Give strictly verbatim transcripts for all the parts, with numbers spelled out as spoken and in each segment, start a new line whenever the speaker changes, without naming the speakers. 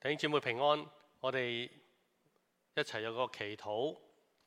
弟兄姊妹平安，我哋一齊有個祈禱。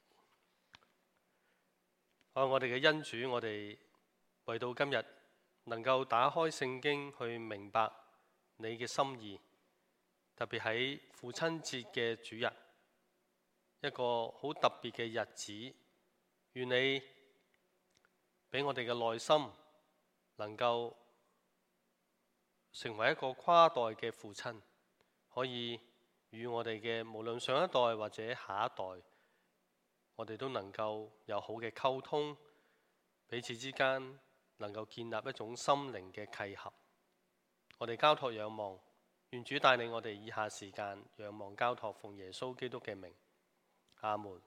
啊，我哋嘅恩主，我哋為到今日能夠打開聖經去明白你嘅心意，特別喺父親節嘅主日，一個好特別嘅日子，願你俾我哋嘅內心能夠成為一個跨代嘅父親，可以與我哋嘅無論上一代或者下一代，我哋都能夠有好嘅溝通，彼此之間能夠建立一種心靈嘅契合。我哋交託仰望，願主帶領我哋以下時間仰望交託，奉耶穌基督嘅名，阿門。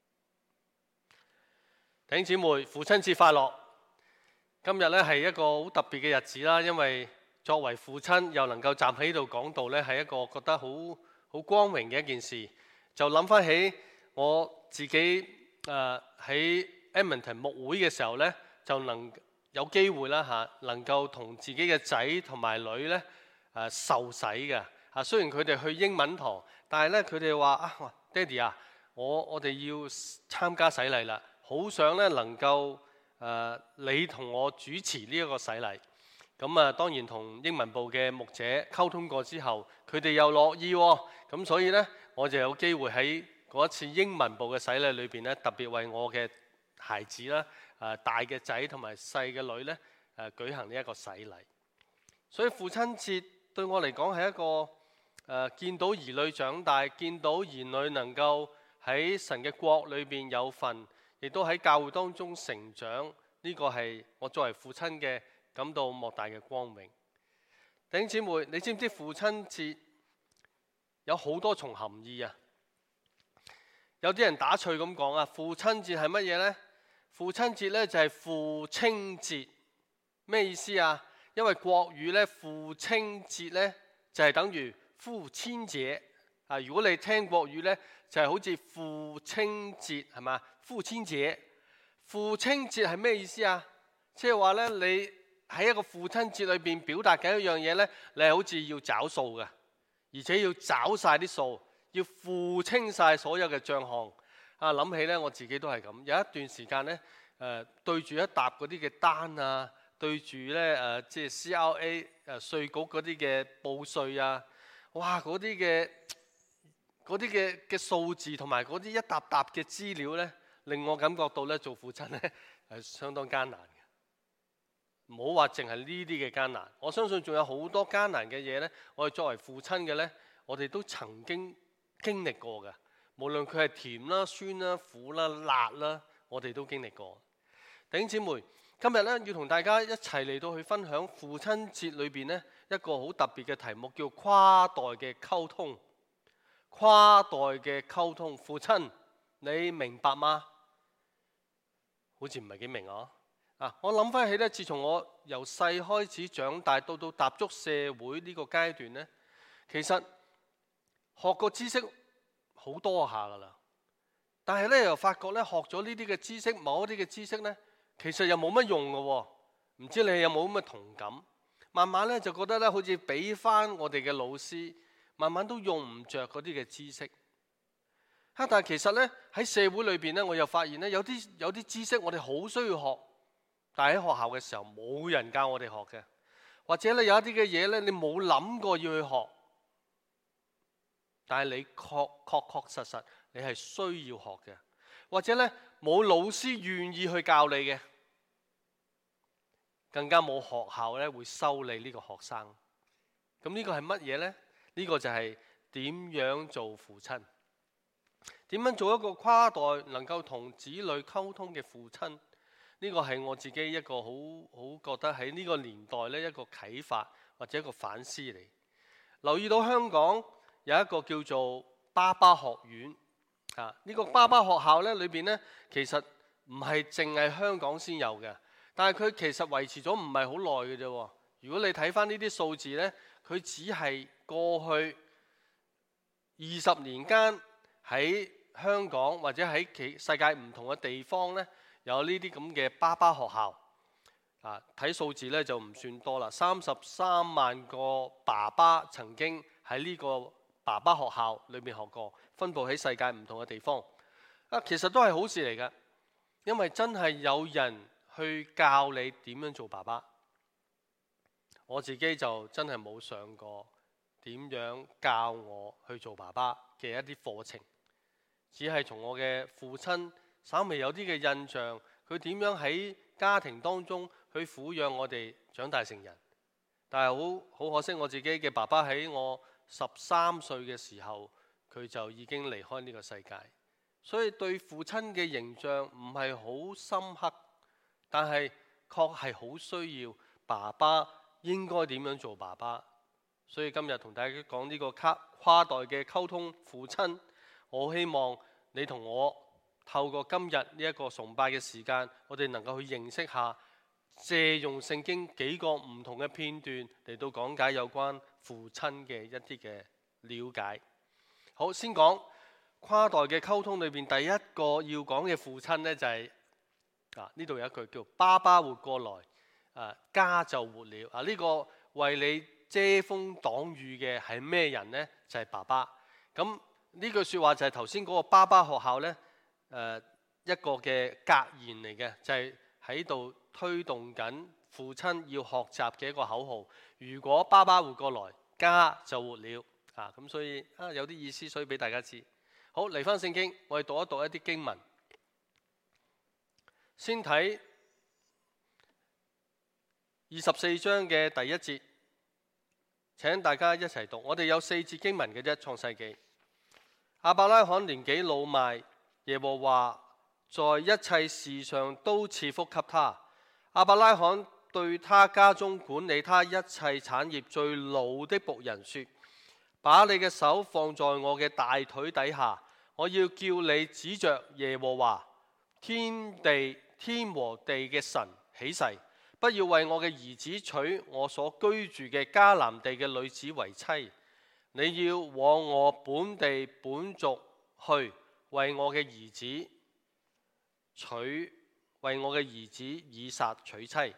弟兄姊妹，父親節快樂！今日呢係一個好特別嘅日子啦，因為作為父親又能夠站喺度講道呢，係一個覺得好好光榮嘅一件事。就諗翻起我自己誒喺 Edmonton 牧會嘅時候呢，就能有機會啦嚇，能夠同自己嘅仔同埋女呢誒受洗嘅嚇。雖然佢哋去英文堂，但係呢，佢哋話啊，爹哋啊，我我哋要參加洗禮啦，好想呢能夠誒、呃、你同我主持呢一個洗禮。咁啊，當然同英文部嘅牧者溝通過之後，佢哋又樂意喎。咁所以呢，我就有機會喺嗰一次英文部嘅洗禮裏邊呢，特別為我嘅孩子啦、誒大嘅仔同埋細嘅女呢誒舉行呢一個洗禮。所以父親節對我嚟講係一個誒見到兒女長大，見到兒女能夠喺神嘅國裏邊有份，亦都喺教會當中成長。呢個係我作為父親嘅感到莫大嘅光榮。弟兄姊妹，你知唔知父親節有好多重含義啊？有啲人打趣咁講啊，父親節係乜嘢呢？父親節呢就係父親節，咩意思啊？因為國語呢，父親節呢就係等於父親節啊。如果你聽國語呢，就係好似父親節係嘛？父親節，父親節係咩意思啊？即係話呢，你喺一個父親節裏邊表達緊一樣嘢呢，你係好似要找數嘅，而且要找晒啲數，要付清晒所有嘅帳項。啊，諗起呢，我自己都係咁。有一段時間呢，誒、呃、對住一沓嗰啲嘅單啊，對住呢誒即係 C R A 誒稅局嗰啲嘅報稅啊，哇嗰啲嘅嗰啲嘅嘅數字同埋嗰啲一沓沓嘅資料呢，令我感覺到呢，做父親呢係相當艱難嘅。唔好話淨係呢啲嘅艱難，我相信仲有好多艱難嘅嘢呢。我哋作為父親嘅呢，我哋都曾經經歷過嘅。無論佢係甜啦、酸啦、苦啦、辣啦，我哋都經歷過。弟兄姊妹，今日呢，要同大家一齊嚟到去分享父親節裏邊呢一個好特別嘅題目，叫跨代嘅溝通。跨代嘅溝通，父親你明白嗎？好似唔係幾明啊！啊！我諗翻起咧，自從我由細開始長大，到到踏足社會呢個階段呢，其實學過知識好多下噶啦。但係咧又發覺咧，學咗呢啲嘅知識，某一啲嘅知識呢，其實又冇乜用噶喎。唔知你有冇咁嘅同感？慢慢咧就覺得咧，好似俾翻我哋嘅老師，慢慢都用唔着嗰啲嘅知識。嚇！但係其實呢，喺社會裏邊呢，我又發現呢，有啲有啲知識我哋好需要學。但喺學校嘅時候冇人教我哋學嘅，或者咧有一啲嘅嘢咧你冇諗過要去學，但係你確確確實實你係需要學嘅，或者咧冇老師願意去教你嘅，更加冇學校咧會收你呢個學生。咁呢個係乜嘢呢？呢個就係點樣做父親，點樣做一個跨代能夠同子女溝通嘅父親。呢個係我自己一個好好覺得喺呢個年代呢一個啟發或者一個反思嚟。留意到香港有一個叫做爸爸學院啊，呢個爸爸學校呢裏邊呢，其實唔係淨係香港先有嘅，但係佢其實維持咗唔係好耐嘅啫。如果你睇翻呢啲數字呢，佢只係過去二十年間喺香港或者喺其世界唔同嘅地方呢，有呢啲咁嘅爸爸學校啊，睇數字咧就唔算多啦。三十三萬個爸爸曾經喺呢個爸爸學校裏面學過，分佈喺世界唔同嘅地方。啊，其實都係好事嚟嘅，因為真係有人去教你點樣做爸爸。我自己就真係冇上過點樣教我去做爸爸嘅一啲課程，只係從我嘅父親稍微有啲嘅印象，佢點樣喺家庭當中去撫養我哋長大成人。但係好好可惜，我自己嘅爸爸喺我十三歲嘅時候，佢就已經離開呢個世界。所以對父親嘅形象唔係好深刻，但係確係好需要爸爸應該點樣做爸爸。所以今日同大家講呢個跨代嘅溝通父親，我希望你同我透過今日呢一個崇拜嘅時間，我哋能夠去認識下，借用聖經幾個唔同嘅片段嚟到講解有關父親嘅一啲嘅了解。好，先講跨代嘅溝通裏邊第一個要講嘅父親呢，就係啊，呢度有一句叫爸爸活過來，啊家就活了。啊，呢個為你遮風擋雨嘅係咩人呢？就係爸爸。咁呢句説話就係頭先嗰個爸爸學校呢誒一個嘅格言嚟嘅，就係喺度推動緊父親要學習嘅一個口號。如果爸爸活過來，家就活了。啊，咁所以啊有啲意思，所以俾大家知。好，嚟返聖經，我哋讀一讀一啲經文。先睇二十四章嘅第一節，請大家一齊讀。我哋有四節經文嘅啫，創世記。亞伯拉罕年紀老邁，耶和華在一切事上都賜福給他。亞伯拉罕對他家中管理他一切產業最老的僕人說：把你嘅手放在我嘅大腿底下，我要叫你指着耶和華天地天和地嘅神起誓，不要為我嘅兒子娶我所居住嘅迦南地嘅女子為妻。你要往我本地本族去，為我嘅兒子娶為我嘅兒子以撒娶妻。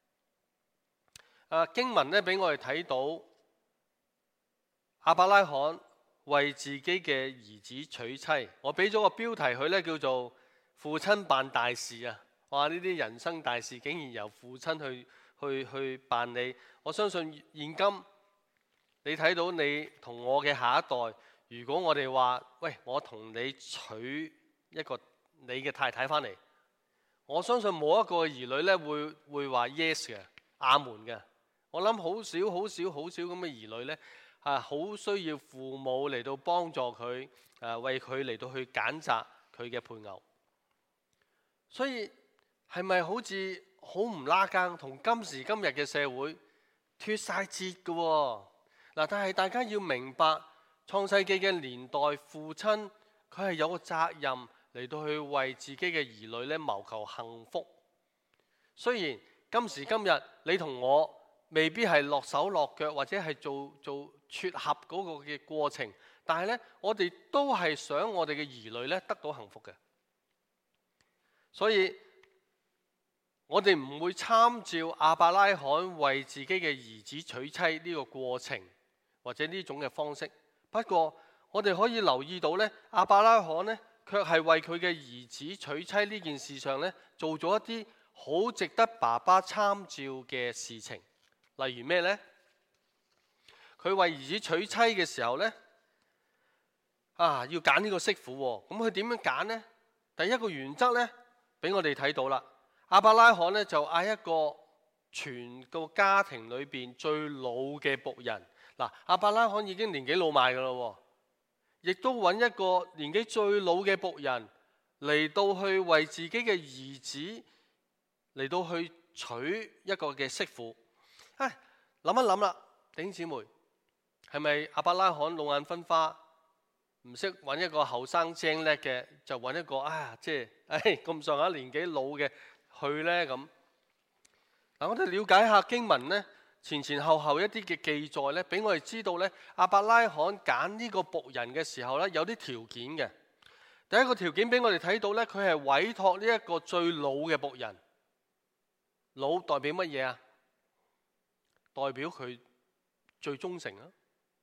啊，經文呢俾我哋睇到亞伯拉罕為自己嘅兒子娶妻。我俾咗個標題佢呢，叫做父親辦大事啊！哇，呢啲人生大事竟然由父親去去去辦理。我相信現今你睇到你同我嘅下一代，如果我哋話喂，我同你娶一個你嘅太太翻嚟，我相信冇一個兒女呢會會話 yes 嘅，阿門嘅。我諗好少好少好少咁嘅兒女呢，啊，好需要父母嚟到幫助佢，誒為佢嚟到去揀擇佢嘅配偶。所以係咪好似好唔拉更，同今時今日嘅社會脫晒節嘅喎？嗱，但係大家要明白，創世記嘅年代，父親佢係有個責任嚟到去為自己嘅兒女咧謀求幸福。雖然今時今日你同我未必係落手落腳或者係做做撮合嗰個嘅過程，但係呢，我哋都係想我哋嘅兒女咧得到幸福嘅。所以我哋唔會參照亞伯拉罕為自己嘅兒子娶妻呢個過程或者呢種嘅方式。不過我哋可以留意到呢，亞伯拉罕呢卻係為佢嘅兒子娶妻呢件事上呢做咗一啲好值得爸爸參照嘅事情。例如咩呢？佢為兒子娶妻嘅時候呢，啊要揀呢個媳婦喎。咁佢點樣揀呢？第一個原則呢，俾我哋睇到啦。亞伯拉罕呢就嗌一個全個家庭裏邊最老嘅僕人。嗱，亞伯拉罕已經年紀老邁噶啦，亦都揾一個年紀最老嘅僕人嚟到去為自己嘅兒子嚟到去娶一個嘅媳婦。唉，諗一諗啦，弟兄姊妹，係咪亞伯拉罕老眼昏花，唔識揾一個後生精叻嘅，就揾一個啊，即係唉咁上下年紀老嘅去呢？咁嗱，我哋了解下經文呢，前前後後一啲嘅記載呢，俾我哋知道呢，亞伯拉罕揀呢個僕人嘅時候呢，有啲條件嘅。第一個條件俾我哋睇到呢，佢係委託呢一個最老嘅僕人。老代表乜嘢啊？代表佢最忠誠啊！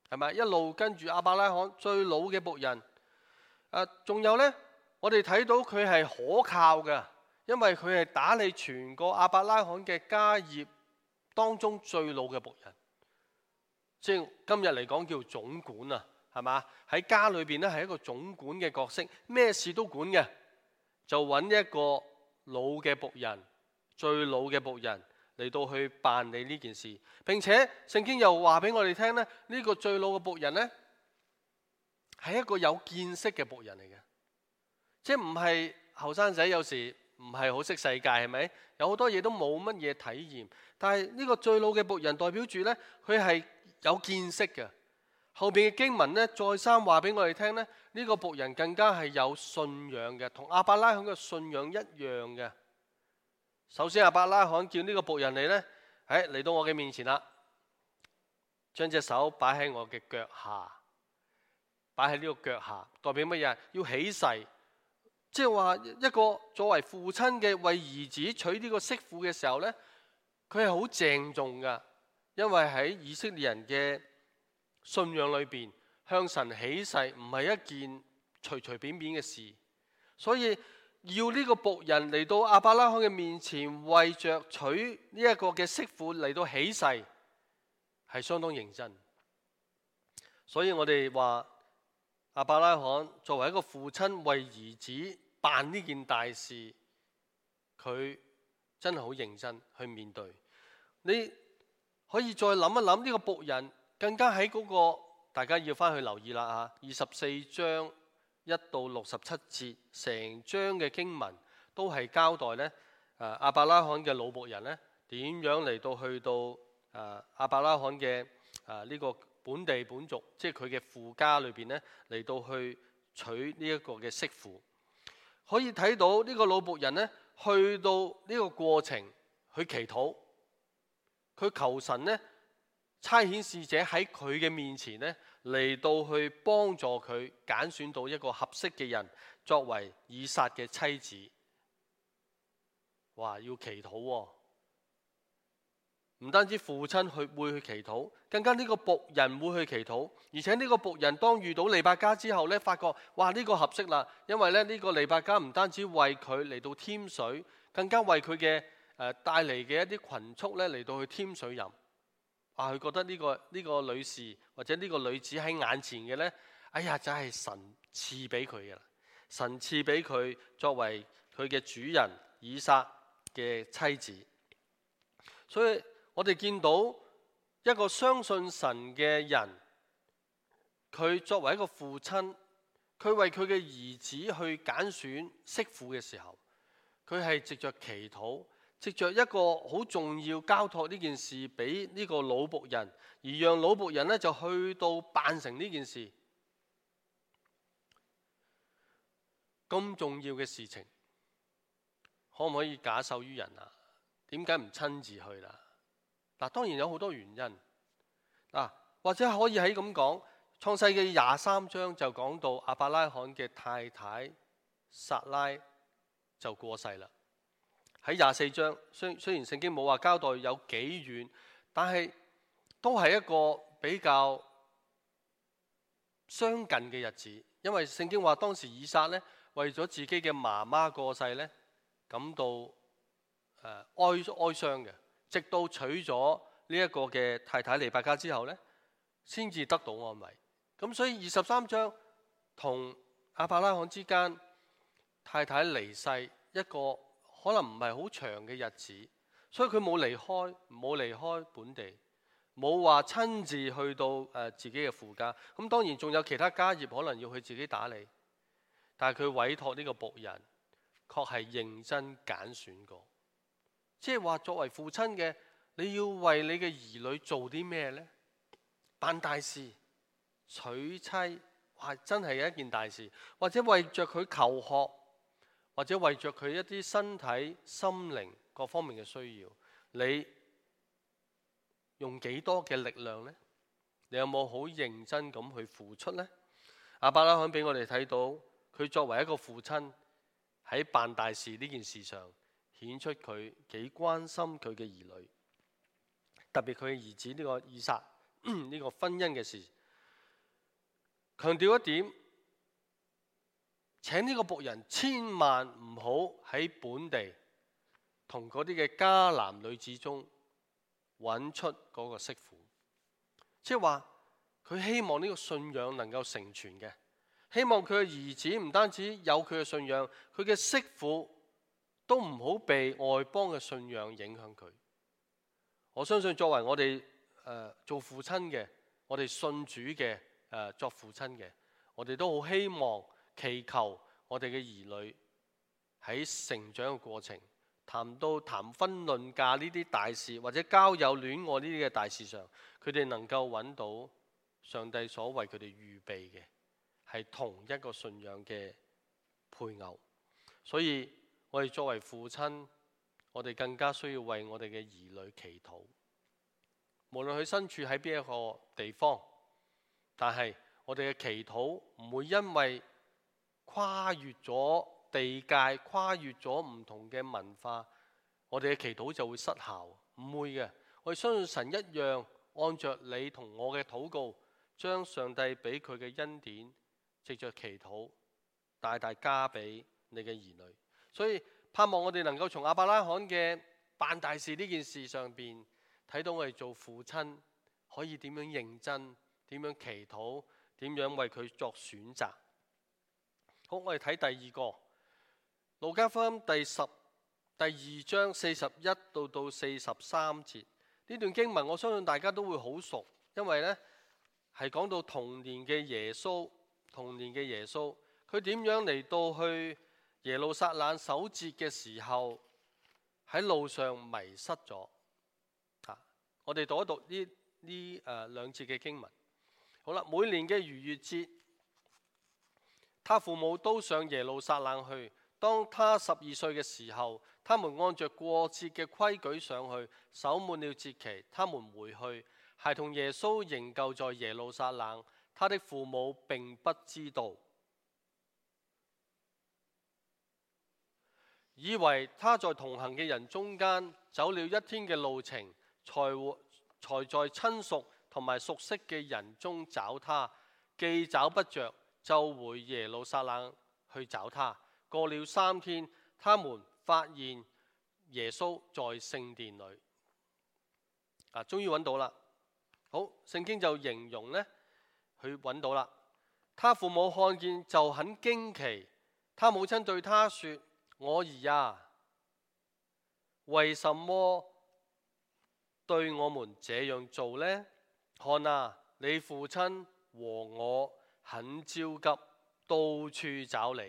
係咪？一路跟住亞伯拉罕最老嘅僕人。誒，仲有呢，我哋睇到佢係可靠嘅，因為佢係打理全個亞伯拉罕嘅家業當中最老嘅僕人，即係今日嚟講叫總管啊，係嘛？喺家裏邊咧係一個總管嘅角色，咩事都管嘅，就揾一個老嘅僕人，最老嘅僕人嚟到去辦理呢件事。並且聖經又話俾我哋聽咧，呢個最老嘅僕人呢，係一個有見識嘅僕人嚟嘅，即係唔係後生仔，有時唔係好識世界，係咪？有好多嘢都冇乜嘢體驗，但係呢個最老嘅僕人代表住呢，佢係有見識嘅。後邊嘅經文呢，再三話俾我哋聽呢，呢個僕人更加係有信仰嘅，同亞伯拉罕嘅信仰一樣嘅。首先亞伯拉罕叫呢個僕人嚟呢，誒嚟到我嘅面前啦，將隻手擺喺我嘅腳下，擺喺呢個腳下，代表乜嘢？要起誓，即係話一個作為父親嘅為兒子娶呢個媳婦嘅時候呢，佢係好鄭重噶，因為喺以色列人嘅信仰裏邊，向神起誓唔係一件隨隨便便嘅事，所以要呢個僕人嚟到亞伯拉罕嘅面前，為着娶呢一個嘅媳婦嚟到起誓，係相當認真。所以我哋話亞伯拉罕作為一個父親為兒子辦呢件大事，佢真係好認真去面對。你可以再諗一諗呢個僕人。更加喺嗰個，大家要翻去留意啦嚇。二十四章一到六十七節，成章嘅經文都係交代咧，誒亞伯拉罕嘅老僕人咧點樣嚟到去到誒亞伯拉罕嘅誒呢個本地本族，即係佢嘅父家裏邊咧嚟到去娶呢一個嘅媳婦。可以睇到呢個老僕人咧，去到呢個過程去祈禱，佢求神咧。差遣使者喺佢嘅面前呢，嚟到去幫助佢揀選到一個合適嘅人作為以撒嘅妻子。哇！要祈禱喎，唔單止父親去會去祈禱，更加呢個僕人會去祈禱。而且呢個僕人當遇到利百加之後呢，發覺哇呢個合適啦，因為咧呢個利百加唔單止為佢嚟到添水，更加為佢嘅誒帶嚟嘅一啲群畜咧嚟到去添水飲。啊！佢覺得呢個呢個女士或者呢個女子喺眼前嘅呢，哎呀，就係神賜俾佢嘅啦。神賜俾佢作為佢嘅主人以撒嘅妻子。所以我哋見到一個相信神嘅人，佢作為一個父親，佢為佢嘅兒子去揀選媳婦嘅時候，佢係藉着祈禱。藉着一個好重要交託呢件事俾呢個老僕人，而讓老僕人呢就去到辦成呢件事。咁重要嘅事情，可唔可以假手於人啊？點解唔親自去啦？嗱，當然有好多原因。嗱，或者可以喺咁講，創世記廿三章就講到亞伯拉罕嘅太太撒拉就過世啦。喺廿四章，雖雖然聖經冇話交代有幾遠，但係都係一個比較相近嘅日子。因為聖經話當時以撒呢，為咗自己嘅媽媽過世呢，感到誒哀哀傷嘅，直到娶咗呢一個嘅太太利百加之後呢，先至得到安慰。咁所以二十三章同亞伯拉罕之間太太離世一個可能唔係好長嘅日子，所以佢冇離開，冇離開本地，冇話親自去到誒自己嘅父家。咁當然仲有其他家業可能要佢自己打理，但係佢委託呢個僕人，確係認真揀選過。即係話作為父親嘅，你要為你嘅兒女做啲咩呢？辦大事、娶妻，哇！真係一件大事，或者為着佢求學。或者為着佢一啲身體、心靈各方面嘅需要，你用幾多嘅力量呢？你有冇好認真咁去付出呢？亞伯拉罕俾我哋睇到，佢作為一個父親喺辦大事呢件事上，顯出佢幾關心佢嘅兒女，特別佢嘅兒子呢個以撒呢個婚姻嘅事， 強調一點，請呢個僕人千萬唔好喺本地同嗰啲嘅迦南女子中揾出嗰個媳婦，即係話佢希望呢個信仰能夠成全嘅，希望佢嘅兒子唔單止有佢嘅信仰，佢嘅媳婦都唔好被外邦嘅信仰影響佢。我相信作為我哋誒、呃、做父親嘅，我哋信主嘅誒、呃、作父親嘅，我哋都好希望祈求我哋嘅兒女喺成長嘅過程，談到談婚論嫁呢啲大事，或者交友戀愛呢啲嘅大事上，佢哋能夠揾到上帝所為佢哋預備嘅係同一個信仰嘅配偶。所以我哋作為父親，我哋更加需要為我哋嘅兒女祈禱，無論佢身處喺邊一個地方，但係我哋嘅祈禱唔會因為跨越咗地界，跨越咗唔同嘅文化，我哋嘅祈禱就會失效，唔會嘅。我哋相信神一樣按着你同我嘅禱告，將上帝俾佢嘅恩典藉着祈禱大大加俾你嘅兒女。所以盼望我哋能夠從亞伯拉罕嘅辦大事呢件事上邊睇到我哋做父親可以點樣認真，點樣祈禱，點樣為佢作選擇。好，我哋睇第二個路加福音第十第二章四十一到到四十三節呢段經文，我相信大家都會好熟，因為呢係講到童年嘅耶穌，童年嘅耶穌佢點樣嚟到去耶路撒冷守節嘅時候，喺路上迷失咗。啊，我哋讀一讀呢呢誒兩節嘅經文。好啦，每年嘅逾越節，他父母都上耶路撒冷去。當他十二歲嘅時候，他們按着過節嘅規矩上去，守滿了節期，他們回去。孩童耶穌仍舊在耶路撒冷，他的父母並不知道，以為他在同行嘅人中間走了一天嘅路程，才才在親屬同埋熟悉嘅人中找他，既找不着，就回耶路撒冷去找他。過了三天，他們發現耶穌在聖殿裏。啊，終於揾到啦！好，聖經就形容呢，佢揾到啦。他父母看見就很驚奇，他母親對他說：我兒啊，為什麼對我們這樣做呢？看啊，你父親和我很焦急，到處找你。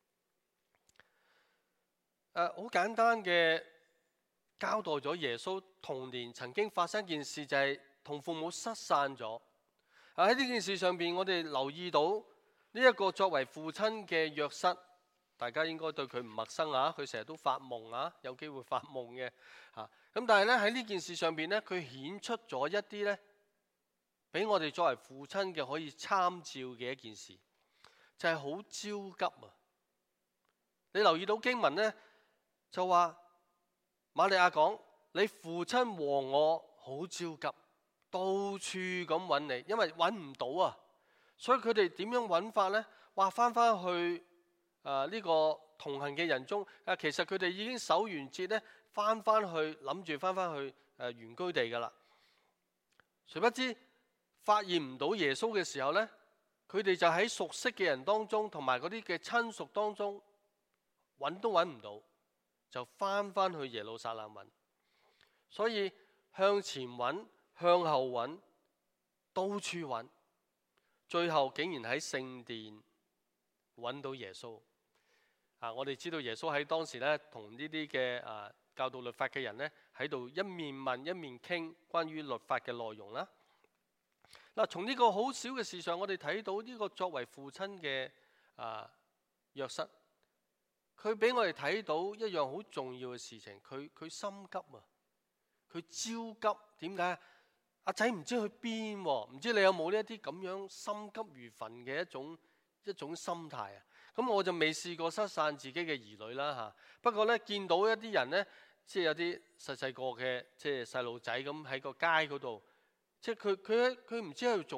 誒，好簡單嘅交代咗耶穌童年曾經發生件事，就係同父母失散咗。喺呢件事上邊，我哋留意到呢一個作為父親嘅約瑟，大家應該對佢唔陌生啊！佢成日都發夢啊，有機會發夢嘅嚇。咁但係咧，喺呢件事上邊咧，佢顯出咗一啲咧，俾我哋作為父親嘅可以參照嘅一件事，就係好焦急啊！你留意到經文咧？就話瑪利亞講：你父親和我好焦急，到處咁揾你，因為揾唔到啊。所以佢哋點樣揾法呢？話翻翻去誒呢、呃這個同行嘅人中，啊其實佢哋已經守完節咧，翻翻去諗住翻翻去誒、呃、原居地噶啦。誰不知發現唔到耶穌嘅時候呢，佢哋就喺熟悉嘅人當中，同埋嗰啲嘅親屬當中揾都揾唔到。就翻返去耶路撒冷揾，所以向前揾，向後揾，到處揾，最後竟然喺聖殿揾到耶穌。啊，我哋知道耶穌喺當時咧，同呢啲嘅啊教導律法嘅人咧，喺度一面問一面傾關於律法嘅內容啦。嗱，從呢個好少嘅事上，我哋睇到呢個作為父親嘅啊約瑟。佢俾我哋睇到一樣好重要嘅事情，佢佢心急啊，佢焦急。點解？阿仔唔知去邊喎？唔知你有冇呢一啲咁樣心急如焚嘅一種一種心態啊？咁我就未試過失散自己嘅兒女啦嚇。不過呢，見到一啲人呢，即係有啲細細個嘅即係細路仔咁喺個街嗰度，即係佢佢佢唔知喺度做乜，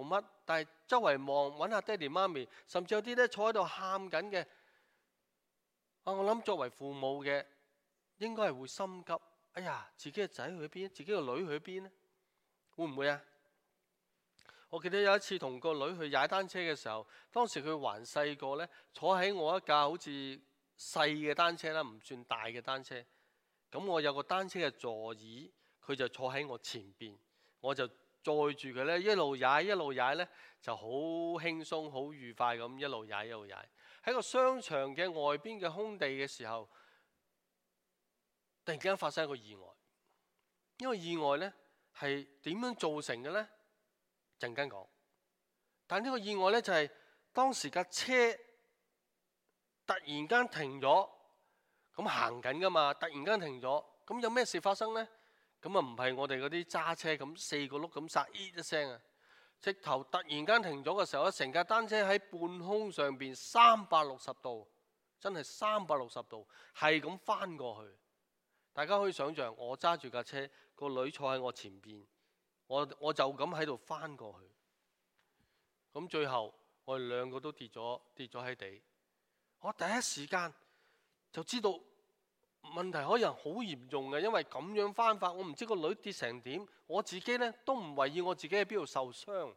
但係周圍望揾下爹哋媽咪，甚至有啲咧坐喺度喊緊嘅。啊，我諗作為父母嘅應該係會心急。哎呀，自己嘅仔去邊？自己個女去邊呢？會唔會啊？我記得有一次同個女去踩單車嘅時候，當時佢還細個呢，坐喺我一架好似細嘅單車啦，唔算大嘅單車。咁我有個單車嘅座椅，佢就坐喺我前邊，我就載住佢呢，一路踩一路踩呢，就好輕鬆好愉快咁一路踩一路踩。喺個商場嘅外邊嘅空地嘅時候，突然間發生一個意外。呢個意外呢係點樣造成嘅呢？陣間講。但呢個意外呢，就係當時架車突然間停咗，咁行緊噶嘛，突然間停咗，咁有咩事發生呢？咁啊唔係我哋嗰啲揸車咁四個轆咁剎咦一聲啊，直頭突然間停咗嘅時候咧，成架單車喺半空上邊三百六十度，真係三百六十度，係咁翻過去。大家可以想象，我揸住架車，個女坐喺我前邊，我我就咁喺度翻過去。咁最後我哋兩個都跌咗跌咗喺地。我第一時間就知道問題可能好嚴重嘅，因為咁樣翻法，我唔知個女跌成點，我自己呢都唔為意我自己喺邊度受傷，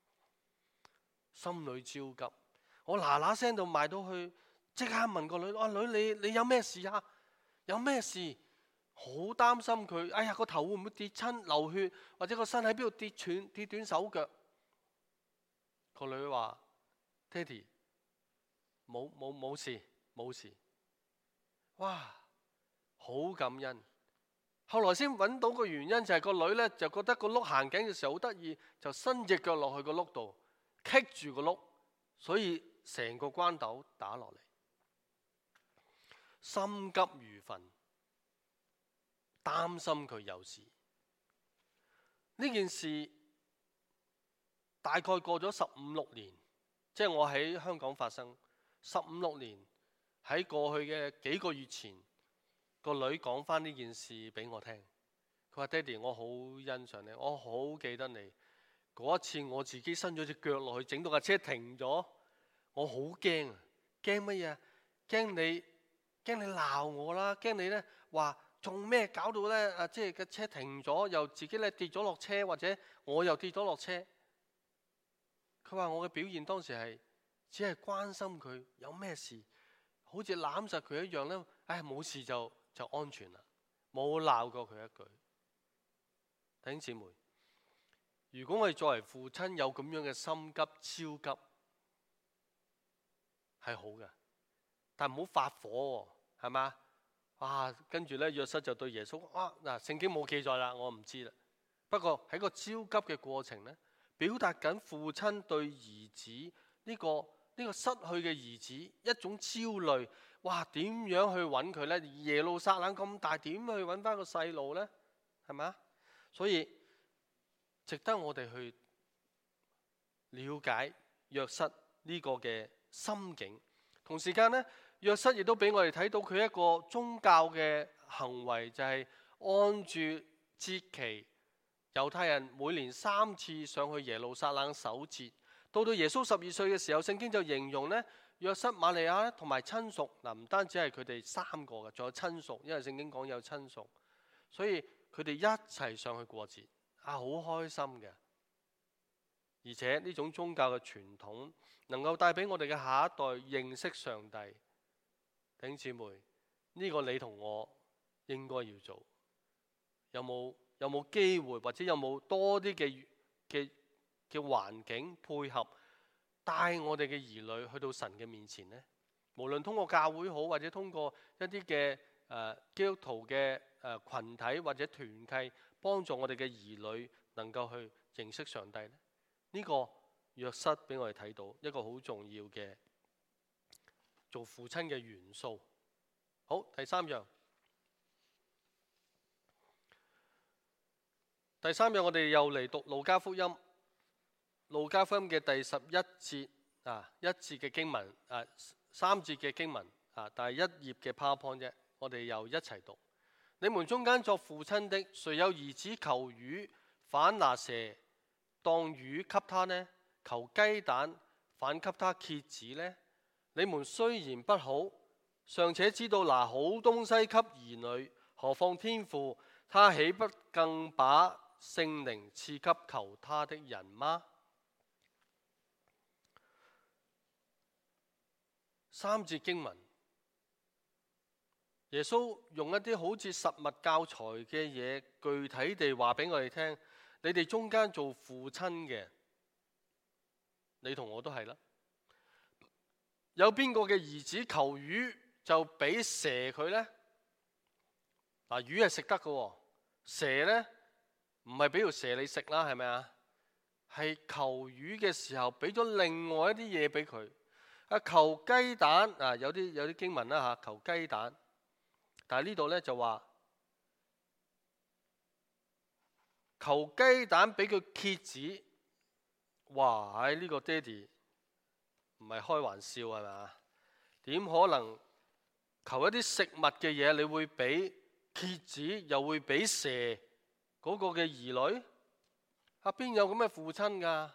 心裏焦急。我嗱嗱聲就埋到去，即刻問個女：啊女，你你有咩事啊？有咩事？好擔心佢，哎呀個頭會唔會跌親流血，或者個身喺邊度跌斷跌斷手腳？個女話：爹哋，冇冇冇事冇事。哇，好感恩。後來先揾到個原因，就係個女呢，就覺得個轆行緊嘅時候好得意，就伸隻腳落去個轆度，棘住個轆，所以成個關斗打落嚟，心急如焚。擔心佢有事。呢件事大概過咗十五六年，即係我喺香港發生十五六年。喺過去嘅幾個月前，個女講翻呢件事俾我聽。佢話：爹哋，我好欣賞你，我好記得你嗰一次，我自己伸咗隻腳落去，整到架車停咗，我好驚啊！驚乜嘢啊？驚你驚你鬧我啦，驚你呢話。做咩搞到呢？啊，即係個車停咗，又自己咧跌咗落車，或者我又跌咗落車。佢話我嘅表現當時係只係關心佢有咩事，好似攬實佢一樣呢。唉，冇事就就安全啦，冇鬧過佢一句。弟兄姊妹，如果我哋作為父親有咁樣嘅心急焦急，係好嘅，但唔好發火喎，係嘛？啊，跟住咧，約瑟就對耶穌：啊，嗱，聖經冇記載啦，我唔知啦。不過喺個焦急嘅過程咧，表達緊父親對兒子呢個呢個失去嘅兒子一種焦慮。哇，點樣去揾佢呢？耶路撒冷咁大，點去揾翻個細路呢？係咪？所以值得我哋去了解約瑟呢個嘅心境。同時間呢，約瑟亦都俾我哋睇到佢一個宗教嘅行為，就係按住節期，猶太人每年三次上去耶路撒冷守節。到到耶穌十二歲嘅時候，聖經就形容呢，約瑟、瑪利亞同埋親屬，嗱，唔單止係佢哋三個嘅，仲有親屬，因為聖經講有親屬，所以佢哋一齊上去過節，啊，好開心嘅。而且呢種宗教嘅傳統能夠帶俾我哋嘅下一代認識上帝。弟兄姊妹，呢個你同我應該要做。有冇有冇機會，或者有冇多啲嘅嘅嘅環境配合，帶我哋嘅兒女去到神嘅面前呢？無論通過教會好，或者通過一啲嘅誒基督徒嘅誒羣體或者團契，幫助我哋嘅兒女能夠去認識上帝呢？呢個約瑟俾我哋睇到一個好重要嘅做父親嘅元素。好，第三樣，第三樣我哋又嚟讀路加福音，路加福音嘅第十一節啊，一節嘅經文啊，三節嘅經文啊，但係一頁嘅 PowerPoint 啫，我哋又一齊讀。你們中間作父親的，誰有兒子求魚，反拿蛇當魚給他呢？ 求雞蛋，反給他蠍子呢？你們雖然不好，尚且知道拿好東西給兒女，何況天父，他豈不更把聖靈賜給求他的人嗎？三節經文，耶穌用一啲好似實物教材嘅嘢，具體地話俾我哋聽，你哋中間做父親嘅，你同我都係啦。有邊個嘅兒子求魚就俾蛇佢呢？嗱，魚係食得嘅，蛇呢唔係俾條蛇你食啦，係咪啊？係求魚嘅時候俾咗另外一啲嘢俾佢。啊，求雞蛋啊，有啲有啲經文啦吓，求雞蛋，但係呢度呢就話求雞蛋俾佢蠍子。哇！喺、這、呢個爹哋唔係開玩笑係咪？點可能求一啲食物嘅嘢，你會俾蠍子，又會俾蛇嗰個嘅兒女？啊，邊有咁嘅父親㗎？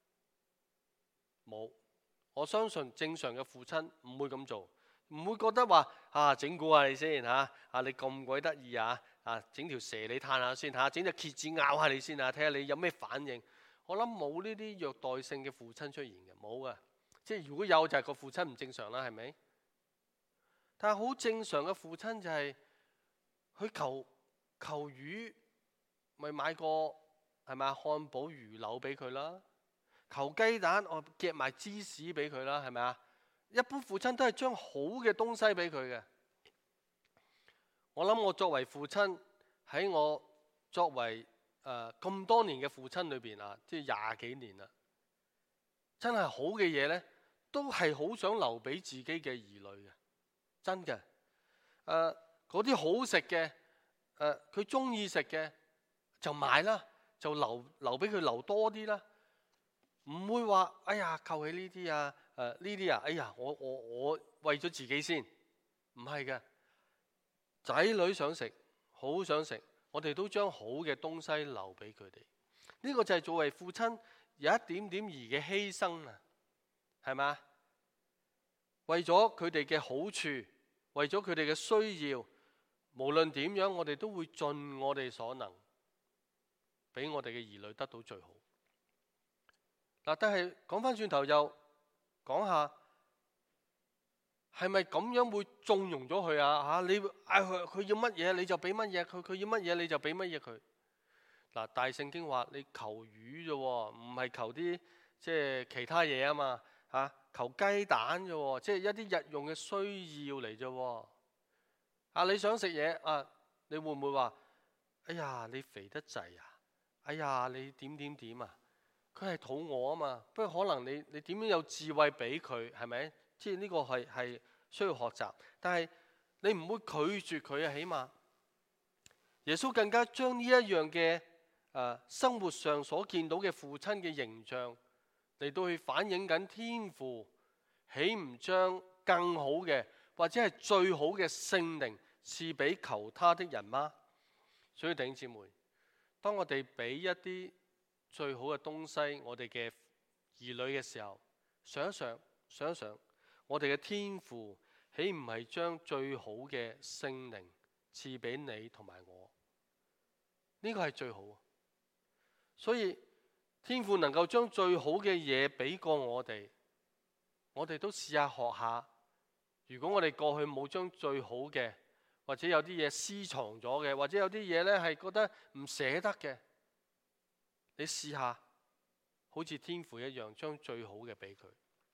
冇，我相信正常嘅父親唔會咁做，唔會覺得話啊整蠱下你先嚇，啊你咁鬼得意啊，啊整條蛇你嘆下先嚇，整隻蠍子咬下你先嚇，睇下你有咩反應。我諗冇呢啲虐待性嘅父親出現嘅，冇嘅。即係如果有就係個父親唔正常啦，係咪？但係好正常嘅父親就係佢求求魚，咪買個係咪漢堡魚柳俾佢啦？求雞蛋，我夾埋芝士俾佢啦，係咪啊？一般父親都係將好嘅東西俾佢嘅。我諗我作為父親，喺我作為誒咁、呃、多年嘅父親裏邊啊，即係廿幾年啦，真係好嘅嘢呢，都係好想留俾自己嘅兒女嘅，真嘅。誒嗰啲好食嘅，誒佢中意食嘅就買啦，就留留俾佢留多啲啦，唔會話哎呀求起呢啲啊，誒呢啲啊，哎呀我我我為咗自己先，唔係嘅。仔女想食，好想食。我哋都將好嘅東西留俾佢哋，呢、這個就係作為父親有一點點兒嘅犧牲啊，係咪？為咗佢哋嘅好處，為咗佢哋嘅需要，無論點樣，我哋都會盡我哋所能，俾我哋嘅兒女得到最好。嗱，但係講翻轉頭又講下。係咪咁樣會縱容咗佢啊？嚇，你嗌佢佢要乜嘢你就俾乜嘢佢，佢要乜嘢你就俾乜嘢佢。嗱，大聖經話你求魚啫喎，唔係求啲即係其他嘢啊嘛嚇，求雞蛋啫喎，即係一啲日用嘅需要嚟啫喎。啊，你想食嘢啊？你會唔會話：哎呀，你肥得滯啊！哎呀，你點點點啊？佢係肚餓啊嘛，不過可能你你點樣有智慧俾佢係咪？即係呢個係係需要學習，但係你唔會拒絕佢啊！起碼耶穌更加將呢一樣嘅誒生活上所見到嘅父親嘅形象嚟到去反映緊天父，豈唔將更好嘅或者係最好嘅聖靈賜俾求他的人嗎？所以弟兄姊妹，當我哋俾一啲最好嘅東西我哋嘅兒女嘅時候，想一想，想一想。我哋嘅天父豈唔係將最好嘅聖靈賜俾你同埋我？呢個係最好。所以天父能夠將最好嘅嘢俾過我哋，我哋都試下學下。如果我哋過去冇將最好嘅，或者有啲嘢私藏咗嘅，或者有啲嘢呢係覺得唔捨得嘅，你試下好似天父一樣，將最好嘅俾佢。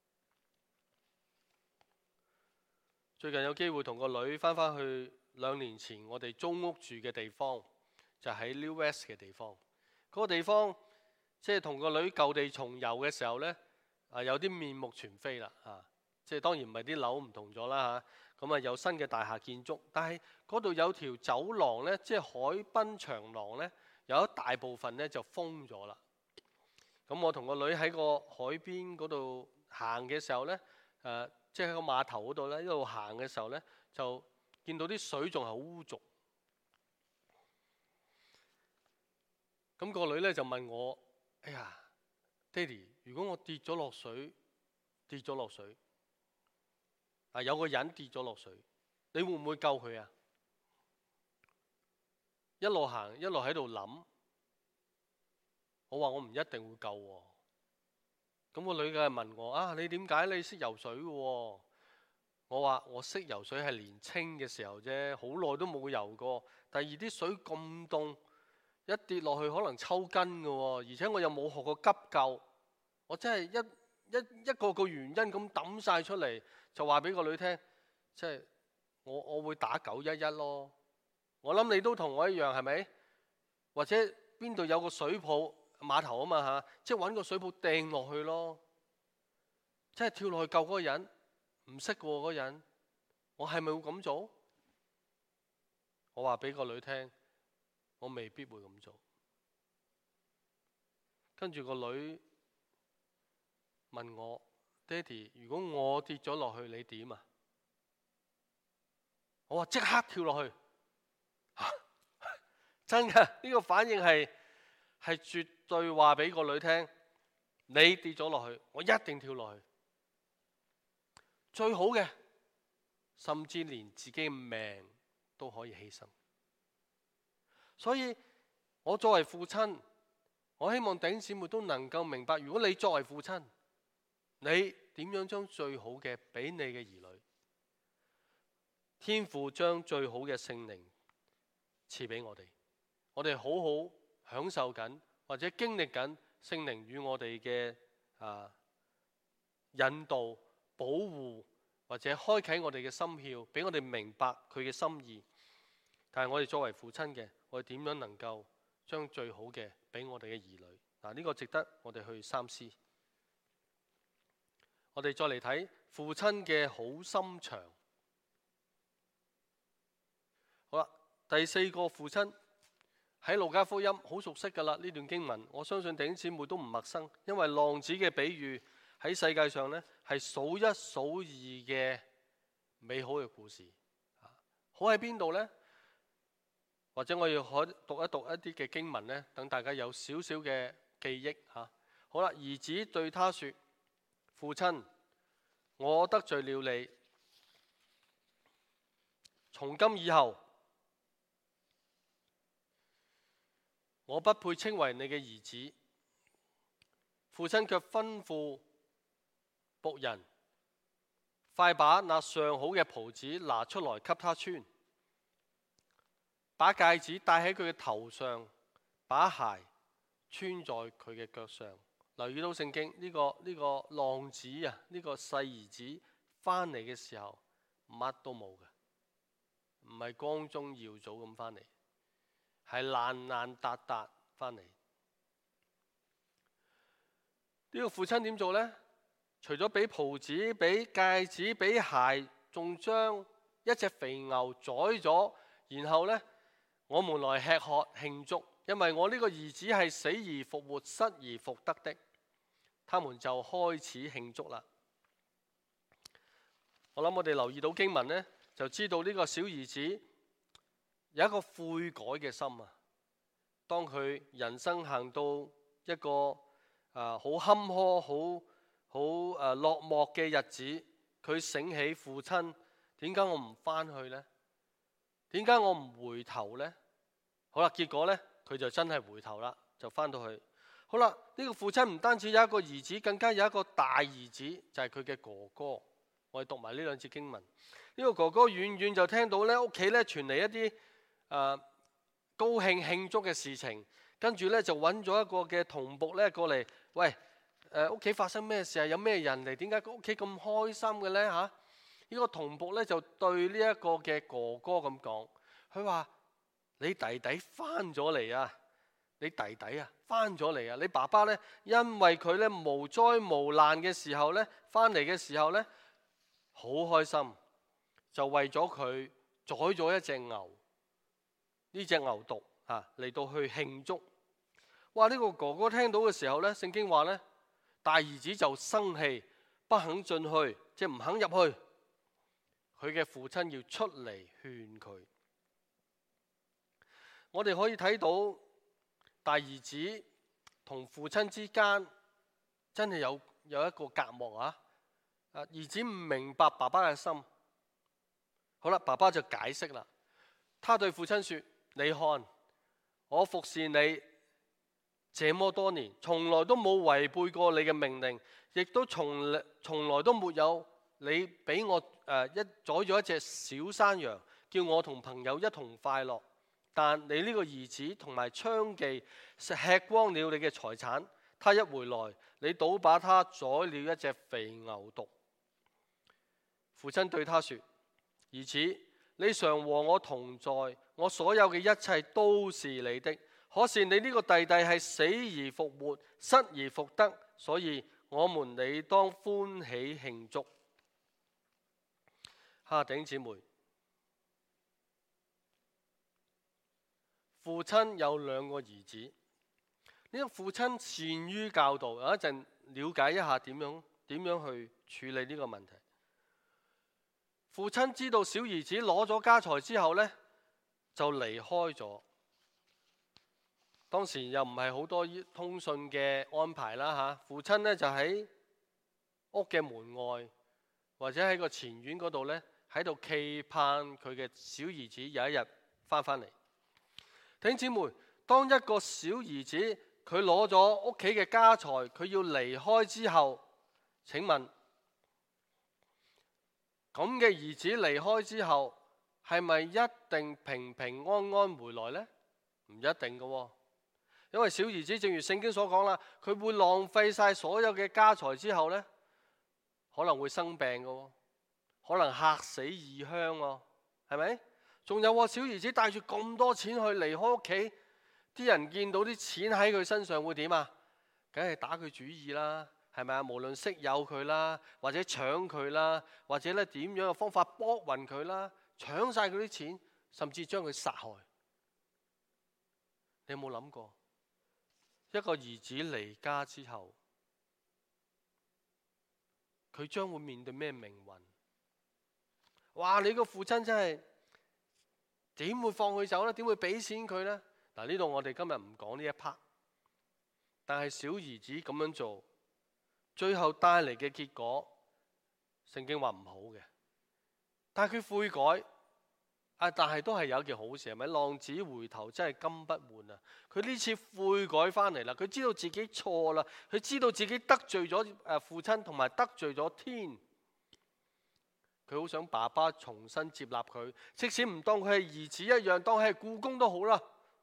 最近有機會同個女翻返去兩年前我哋租屋住嘅地方，就喺 New West 嘅地方。嗰個地方即係同個女舊地重遊嘅時候呢，啊有啲面目全非啦嚇。即係當然唔係啲樓唔同咗啦嚇，咁啊有新嘅大廈建築，但係嗰度有條走廊呢，即係海濱長廊呢，有一大部分呢就封咗啦。咁我同個女喺個海邊嗰度行嘅時候呢。誒。即係喺個碼頭嗰度咧，一路行嘅時候咧，就見到啲水仲係好污濁。咁個女咧就問我：哎呀，爹哋， 如果我跌咗落水，跌咗落水，啊有個人跌咗落水，你會唔會救佢啊？一路行一路喺度諗，我話我唔一定會救喎。咁個女嘅問我啊，你點解你識游水嘅喎？我話我識游水係年青嘅時候啫，好耐都冇游過。第二啲水咁凍，一跌落去可能抽筋嘅喎，而且我又冇學過急救，我真係一一一個個原因咁抌晒出嚟，就話俾個女聽，即係我我會打九一一咯。我諗你都同我一樣係咪？或者邊度有個水泡碼頭啊嘛嚇，即係揾個水泡掟落去咯，即係跳落去救嗰個人，唔識喎嗰個人，我係咪會咁做？我話俾個女聽，我未必會咁做。跟住個女問我：爹哋，如果我跌咗落去，你點啊？我話即刻跳落去。真㗎，呢個反應係係絕對話俾個女聽，你跌咗落去，我一定跳落去。最好嘅，甚至連自己嘅命都可以犧牲。所以我作為父親，我希望弟兄姊妹都能夠明白，如果你作為父親，你點樣將最好嘅俾你嘅兒女？天父將最好嘅聖靈賜俾我哋，我哋好好享受緊或者經歷緊聖靈與我哋嘅啊引導、保護或者開啟我哋嘅心竅，俾我哋明白佢嘅心意。但係我哋作為父親嘅，我哋點樣能夠將最好嘅俾我哋嘅兒女？嗱，呢個值得我哋去三思。我哋再嚟睇父親嘅好心腸。好啦，第四個父親喺路加福音好熟悉噶啦，呢段經文我相信弟兄姊妹都唔陌生，因為浪子嘅比喻喺世界上呢係數一數二嘅美好嘅故事。好喺邊度呢？或者我要可讀一讀一啲嘅經文呢，等大家有少少嘅記憶吓。好啦，兒子對他說：父親，我得罪了你，從今以後，我不配稱為你嘅兒子。父親卻吩咐僕人，快把那上好嘅袍子拿出來給他穿，把戒指戴喺佢嘅頭上，把鞋穿在佢嘅腳上。留意到聖經呢個呢個浪子啊，呢個細兒子翻嚟嘅時候乜都冇嘅，唔係光宗耀祖咁翻嚟，係爛爛達達翻嚟。呢個父親點做呢？除咗俾袍子、俾戒指、俾鞋，仲將一隻肥牛宰咗，然後呢，我們來吃喝慶祝，因為我呢個兒子係死而復活、失而復得的。他們就開始慶祝啦。我諗我哋留意到經文呢，就知道呢個小兒子有一個悔改嘅心啊。當佢人生行到一個啊好坎坷、好好誒落寞嘅日子，佢醒起父親，點解我唔翻去呢？點解我唔回頭呢？好啦，結果呢，佢就真係回頭啦，就翻到去。好啦，呢個父親唔單止有一個兒子，更加有一個大兒子，就係佢嘅哥哥。我哋讀埋呢兩節經文。呢個哥哥遠遠就聽到呢屋企呢傳嚟一啲誒高興慶祝嘅事情，跟住呢就揾咗一個嘅童僕呢過嚟，喂，誒屋企發生咩事啊？有咩人嚟？點解屋企咁開心嘅呢？嚇？呢個童僕呢就對呢一個嘅哥哥咁講，佢話：你弟弟翻咗嚟啊！你弟弟啊，翻咗嚟啊！你爸爸呢，因為佢呢無災無難嘅時候呢，翻嚟嘅時候呢，好開心，就為咗佢宰咗一隻牛，呢隻牛犢啊嚟到去慶祝。哇！呢個哥哥聽到嘅時候呢，聖經話呢，大兒子就生氣，不肯進去，即係唔肯入去。佢嘅父親要出嚟勸佢。我哋可以睇到。大兒子同父親之間真係有有一個隔膜啊！啊，兒子唔明白爸爸嘅心。好啦，爸爸就解釋啦。他對父親說：你看，我服侍你這麼多年，從來都冇違背過你嘅命令，亦都從來從來都沒有你俾我誒一宰咗一隻小山羊，叫我同朋友一同快樂。但你呢個兒子同埋娼妓吃光了你嘅財產，他一回來，你倒把他宰了一隻肥牛犢。父親對他說：兒子，你常和我同在，我所有嘅一切都是你的。可是你呢個弟弟係死而復活，失而復得，所以我們理當歡喜慶祝。哈，弟兄姊妹，父親有兩個兒子，呢個父親善於教導，有一陣了解一下點樣點樣去處理呢個問題。父親知道小兒子攞咗家財之後呢，就離開咗。當時又唔係好多通訊嘅安排啦嚇，父親呢就喺屋嘅門外或者喺個前院嗰度呢，喺度期盼佢嘅小兒子有一日翻返嚟。弟兄姊妹，當一個小兒子佢攞咗屋企嘅家財，佢要離開之後，請問咁嘅兒子離開之後，係咪一定平平安安回來呢？唔一定嘅喎。因為小兒子正如聖經所講啦，佢會浪費晒所有嘅家財之後呢，可能會生病嘅喎，可能嚇死異鄉喎，係咪？仲有喎，小兒子帶住咁多錢去離開屋企，啲人見到啲錢喺佢身上會點啊？梗係打佢主意啦，係咪啊？無論識有佢啦，或者搶佢啦，或者咧點樣嘅方法剝暈佢啦，搶晒佢啲錢，甚至將佢殺害。你有冇諗過？一個兒子離家之後，佢將會面對咩命運？哇！你個父親真係點會放佢走呢？點會俾錢佢呢？嗱，呢度我哋今日唔講呢一 part， 但係小兒子咁樣做，最後帶嚟嘅結果，聖經話唔好嘅。但係佢悔改。啊！但係都係有一件好事，係咪？浪子回頭真係金不換啊！佢呢次悔改翻嚟啦，佢知道自己錯啦，佢知道自己得罪咗誒父親同埋得罪咗天，佢好想爸爸重新接納佢，即使唔當佢係兒子一樣，當佢係僱工都好啦，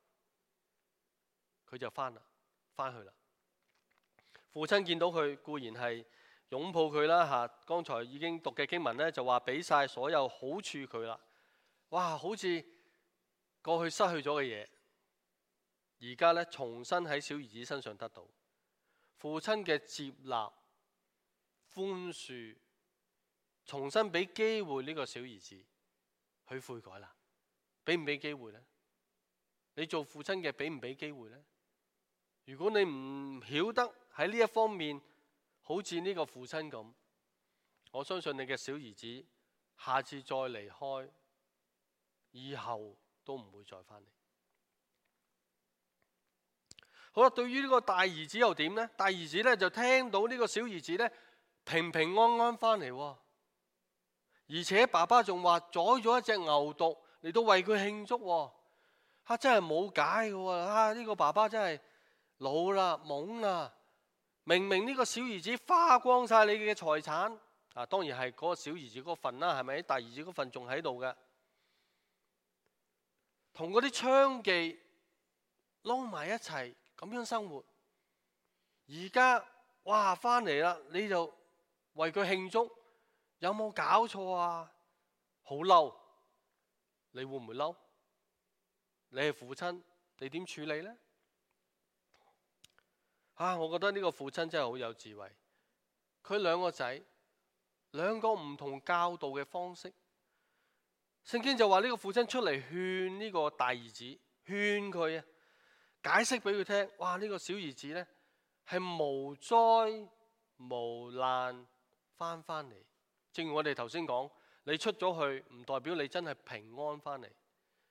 佢就翻啦，翻去啦。父親見到佢固然係擁抱佢啦嚇，剛才已經讀嘅經文呢，就話俾晒所有好處佢啦。哇！好似過去失去咗嘅嘢，而家咧重新喺小兒子身上得到父親嘅接納、寬恕，重新俾機會呢個小兒子去悔改啦。俾唔俾機會呢？你做父親嘅俾唔俾機會呢？如果你唔曉得喺呢一方面，好似呢個父親咁，我相信你嘅小兒子下次再離開，以後都唔會再返嚟。好啦，對於呢個大兒子又點呢？大兒子呢就聽到呢個小兒子呢平平安安返嚟，而且爸爸仲話宰咗一隻牛犢嚟到為佢慶祝。嚇、啊，真係冇解嘅喎！啊，呢個爸爸真係老啦、懵啦。明明呢個小兒子花光晒你嘅財產，啊，當然係嗰個小兒子嗰份啦，係咪？大兒子嗰份仲喺度嘅。同嗰啲娼妓撈埋一齊咁樣生活，而家哇翻嚟啦，你就為佢慶祝，有冇搞錯啊？好嬲，你會唔會嬲？你係父親，你點處理呢？啊，我覺得呢個父親真係好有智慧，佢兩個仔，兩個唔同教導嘅方式。聖經就話呢個父親出嚟勸呢個大兒子，勸佢啊，解釋俾佢聽。哇！呢個小兒子呢係無災無難翻返嚟。正如我哋頭先講，你出咗去唔代表你真係平安翻嚟。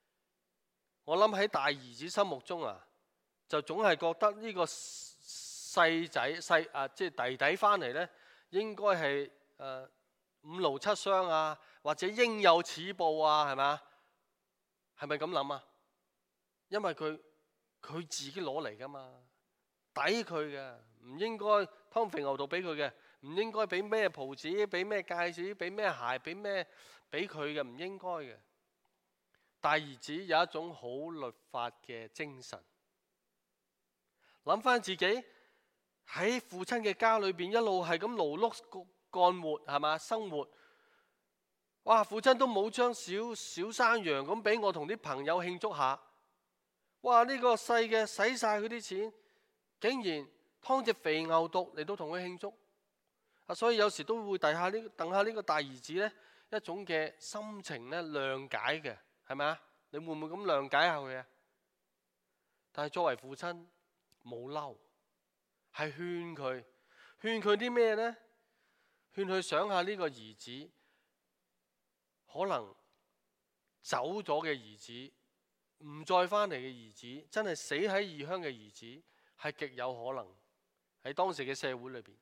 我諗喺大兒子心目中啊，就總係覺得呢個細仔細啊，即係弟弟翻嚟呢，應該係誒五勞七傷啊，或者應有此報啊，係咪啊？係咪咁諗啊？因為佢佢自己攞嚟噶嘛，抵佢嘅，唔應該湯肥牛犢俾佢嘅，唔應該俾咩袍子，俾咩戒指，俾咩鞋，俾咩俾佢嘅，唔應該嘅。大兒子有一種好律法嘅精神，諗翻自己喺父親嘅家裏邊一路係咁勞碌幹活，係嘛，生活。哇！父親都冇將小小山羊咁俾我同啲朋友慶祝下。哇！呢個細嘅使晒佢啲錢，竟然劏隻肥牛犢嚟到同佢慶祝。啊，所以有時都會等下呢等下呢個大兒子呢一種嘅心情呢諒解嘅。係咪啊？你會唔會咁諒解下佢啊？但係作為父親冇嬲，係勸佢，勸佢啲咩呢？勸佢想下呢個兒子，可能走咗嘅兒子，唔再翻嚟嘅兒子，真係死喺異鄉嘅兒子，係極有可能喺當時嘅社會裏邊。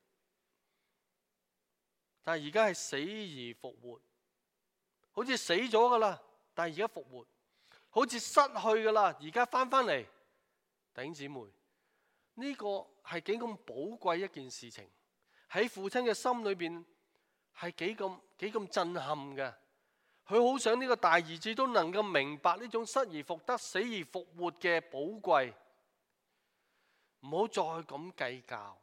但係而家係死而復活，好似死咗噶啦。但係而家復活，好似失去噶啦，而家翻返嚟。弟兄姊妹，呢個係幾咁寶貴一件事情，喺父親嘅心裏邊係幾咁幾咁震撼嘅。佢好想呢個大兒子都能夠明白呢種失而復得、死而復活嘅寶貴，唔好再咁計較。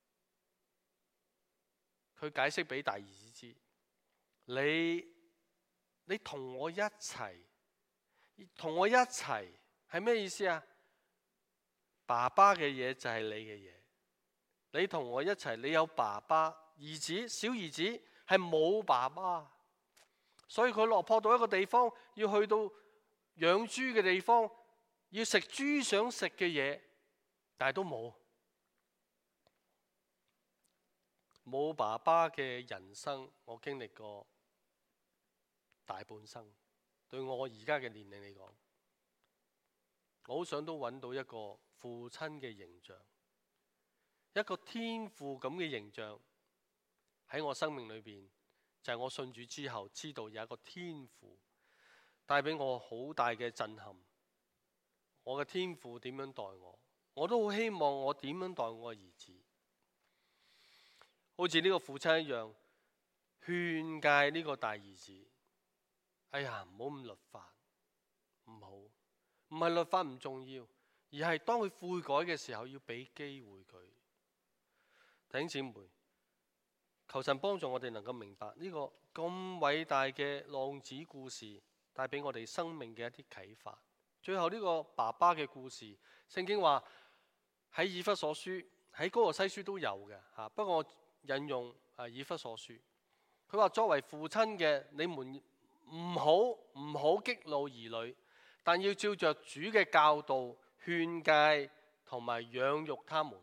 佢解釋俾大兒子知，你。你同我一齊，同我一齊係咩意思啊？爸爸嘅嘢就係你嘅嘢，你同我一齊，你有爸爸，兒子小兒子係冇爸爸，所以佢落魄到一個地方，要去到養豬嘅地方，要食豬想食嘅嘢，但係都冇冇爸爸嘅人生，我經歷過大半生。對我而家嘅年齡嚟講，我好想都揾到一個父親嘅形象，一個天父咁嘅形象喺我生命裏邊，就係我信主之後知道有一個天父帶俾我好大嘅震撼。我嘅天父點樣待我，我都好希望我點樣待我嘅兒子，好似呢個父親一樣勸誡呢個大兒子。哎呀，唔好咁律法，唔好，唔係律法唔重要，而係當佢悔改嘅時候，要俾機會佢。弟兄姊妹，求神幫助我哋能夠明白呢個咁偉大嘅浪子故事，帶俾我哋生命嘅一啲啟發。最後呢個爸爸嘅故事，聖經話喺以弗所書、喺哥羅西書都有嘅吓，不過我引用啊以弗所書，佢話作為父親嘅你們。唔好唔好激怒兒女，但要照着主嘅教導勸誡同埋養育他們。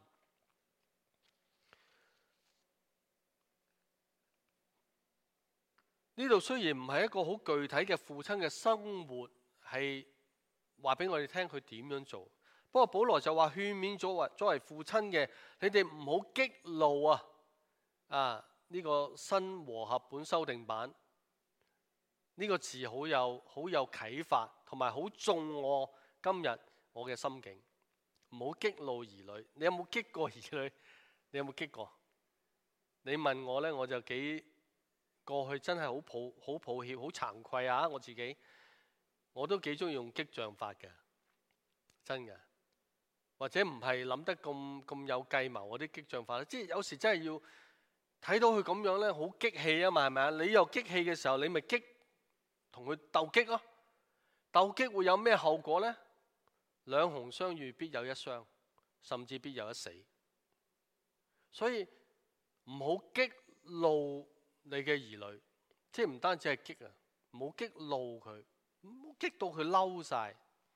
呢度雖然唔係一個好具體嘅父親嘅生活，係話俾我哋聽佢點樣做。不過保羅就話勸勉作為作為父親嘅，你哋唔好激怒啊！啊，呢個新和合本修訂版。呢個字好有好有啟發，同埋好中我今日我嘅心境。唔好激怒兒女。你有冇激過兒女？你有冇激過？你問我呢，我就幾過去真係好抱好抱歉，好慚愧啊！我自己我都幾中意用激將法嘅，真嘅。或者唔係諗得咁咁有計謀嗰啲激將法，即係有時真係要睇到佢咁樣呢，好激氣啊嘛，係咪啊？你又激氣嘅時候，你咪激。同佢鬥擊咯，鬥擊會有咩後果呢？兩雄相遇必有一傷，甚至必有一死。所以唔好激怒你嘅兒女，即係唔單止係激啊，唔好激怒佢，唔好激到佢嬲晒。